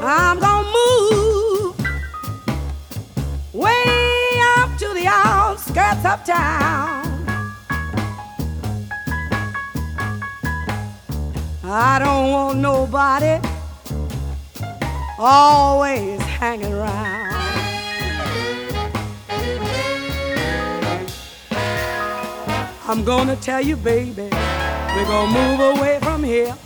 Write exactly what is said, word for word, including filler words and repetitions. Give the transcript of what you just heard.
I'm gonna move way out to the outskirts of town. I don't want nobody always hanging around. I'm gonna tell you, baby, we're gonna move away from here.